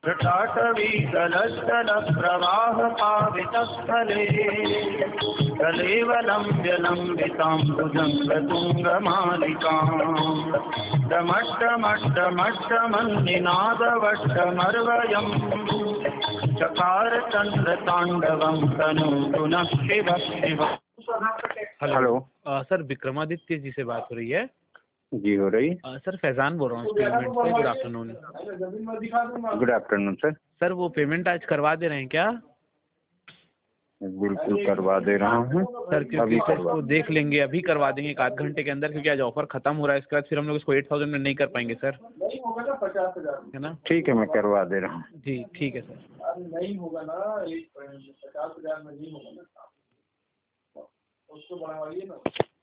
जटाटवीतलस्थलप्रवाहपावितस्थले कलेवलम्ब्यलम्बितां भुजङ्गतुङ्गमालिकाम् डमड्डमड्डमड्डमन्निनादवट्टमर्वयम् चकार चन्द्रताण्डवं तनोतु नः शिवः शिवः। हेलो सर विक्रमादित्य जी से बात हो रही है? जी हो रही। सर फैजान बोल रहा हूँ पेमेंट से। Good afternoon. Good afternoon sir. Sir वो पेमेंट आज करवा दे रहे हैं क्या? बिल्कुल करवा दे रहा हूँ सर, क्योंकि सर इसको देख लेंगे, अभी करवा देंगे 1 आध घंटे के अंदर, क्योंकि आज ऑफर खत्म हो रहा है। इसके बाद फिर हम लोग इसको 8000 में नहीं कर पाएंगे सर, है ना? ठीक है, मैं करवा दे रहा हूँ। जी ठीक है सर। नहीं होगा ना, 50,000 में नहीं होगा ना, उसको बढ़ाइए ना।